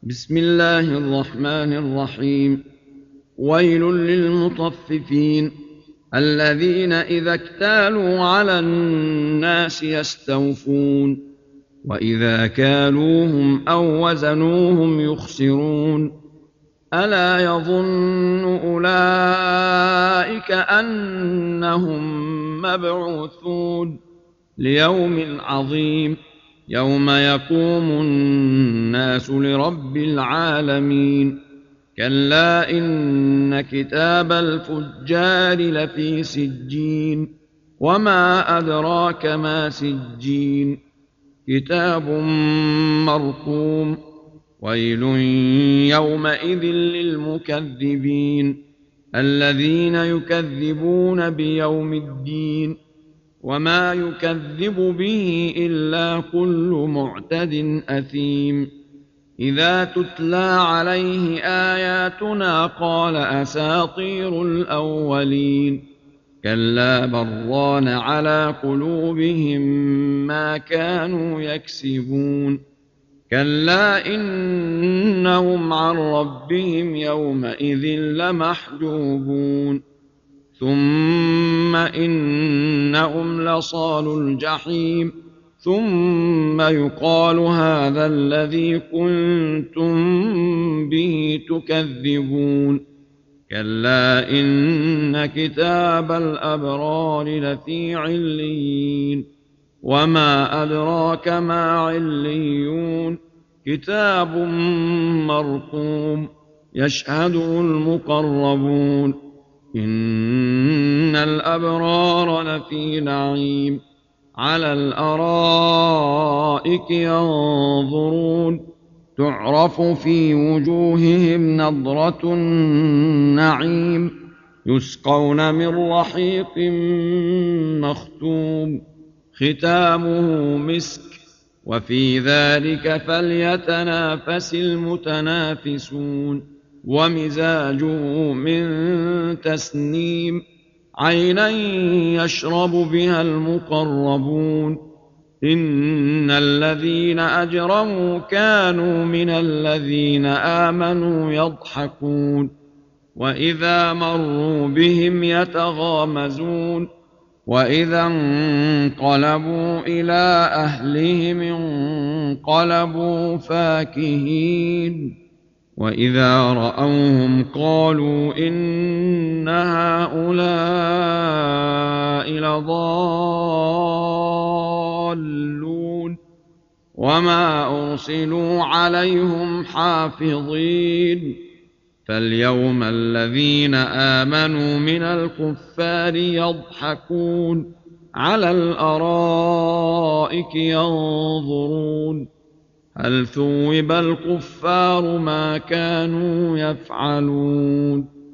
بسم الله الرحمن الرحيم. ويل للمطففين الذين إذا اكتالوا على الناس يستوفون وإذا كالوهم أو وزنوهم يخسرون. ألا يظن أولئك أنهم مبعوثون ليوم عظيم يوم يقوم الناس لرب العالمين. كلا إن كتاب الفجار لفي سجين وما أدراك ما سجين كتاب مرقوم. ويل يومئذ للمكذبين الذين يكذبون بيوم الدين وما يكذب به إلا كل معتد أثيم. إذا تتلى عليه آياتنا قال أساطير الأولين. كلا بران على قلوبهم ما كانوا يكسبون. كلا إنهم عن ربهم يومئذ لمحجوبون. ثم إنهم لصالو الجحيم ثم يقال هذا الذي كنتم به تكذبون. كلا إن كتاب الأبرار لفي عليين وما أدراك ما عليون كتاب مرقوم يشهده المقربون. إن الأبرار لفي نعيم على الأرائك ينظرون تعرف في وجوههم نضرة النعيم يسقون من رحيق مختوم ختامه مسك وفي ذلك فليتنافس المتنافسون. ومزاجه من تسنيم عينا يشرب بها المقربون. إن الذين أجرموا كانوا من الذين آمنوا يضحكون وإذا مروا بهم يتغامزون وإذا انقلبوا إلى أهلهم انقلبوا فاكهين وإذا رأوهم قالوا إن هؤلاء لضالون وما أرسلوا عليهم حافظين. فاليوم الذين آمنوا من الكفار يضحكون على الأرائك ينظرون هل ثوب الكفار ما كانوا يفعلون.